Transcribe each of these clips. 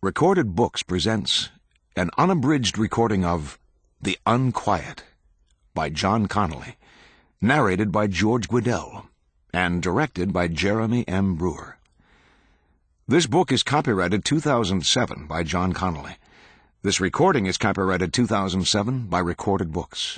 Recorded Books presents an unabridged recording of The Unquiet by John Connolly, narrated by George Guidall, and directed by Jeremy M. Brewer. This book is copyrighted 2007 by John Connolly. This recording is copyrighted 2007 by Recorded Books.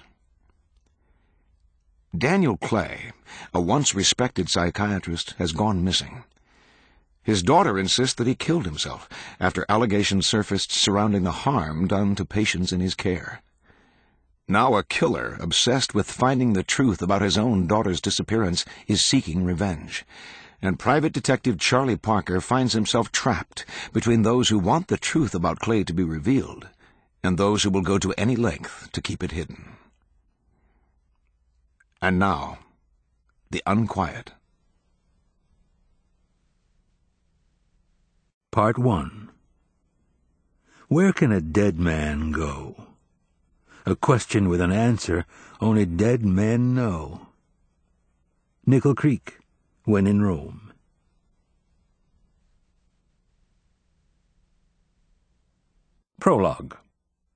Daniel Clay, a once respected psychiatrist, has gone missing. His daughter insists that he killed himself after allegations surfaced surrounding the harm done to patients in his care. Now a killer, obsessed with finding the truth about his own daughter's disappearance, is seeking revenge. And Private Detective Charlie Parker finds himself trapped between those who want the truth about Clay to be revealed and those who will go to any length to keep it hidden. And now, The Unquiet. Part 1. Where can a dead man go? A question with an answer only dead men know. Nickel Creek, when in Rome. Prologue.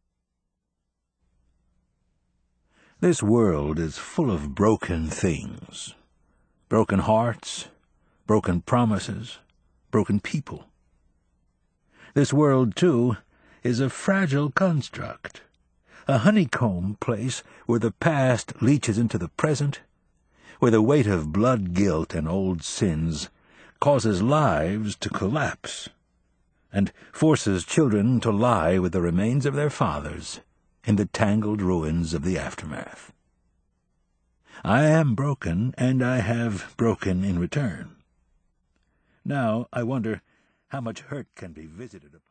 This world is full of broken things. Broken hearts, broken promises, broken people. This world, too, is a fragile construct, a honeycomb place where the past leaches into the present, where the weight of blood guilt and old sins causes lives to collapse, and forces children to lie with the remains of their fathers in the tangled ruins of the aftermath. I am broken, and I have broken in return. Now I wonder how much hurt can be visited upon.